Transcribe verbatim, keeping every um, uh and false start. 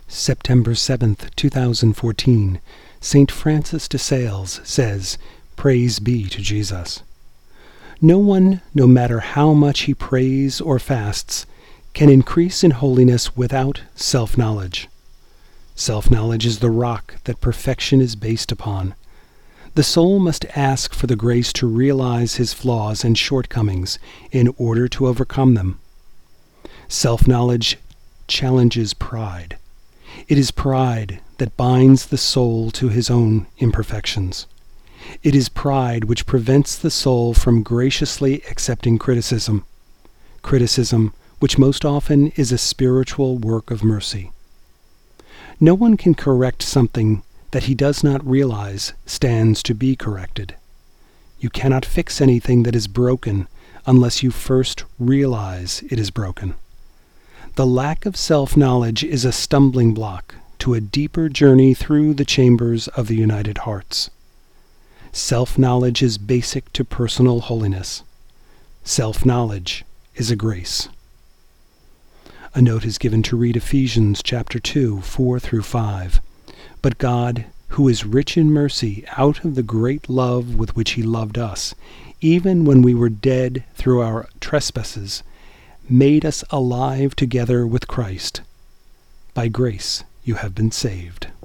September seventh, two thousand fourteen, Saint Francis de Sales says, "Praise be to Jesus." No one, no matter how much he prays or fasts, can increase in holiness without self-knowledge. Self-knowledge is the rock that perfection is based upon. The soul must ask for the grace to realize his flaws and shortcomings in order to overcome them. Self-knowledge challenges pride. It is pride that binds the soul to his own imperfections. It is pride which prevents the soul from graciously accepting criticism, criticism which most often is a spiritual work of mercy. No one can correct something that he does not realize stands to be corrected. You cannot fix anything that is broken unless you first realize it is broken. The lack of self-knowledge is a stumbling block to a deeper journey through the chambers of the united hearts. Self-knowledge is basic to personal holiness. Self-knowledge is a grace. A note is given to read Ephesians chapter two, four through five. But God, who is rich in mercy, out of the great love with which he loved us, even when we were dead through our trespasses, made us alive together with Christ. By grace you have been saved.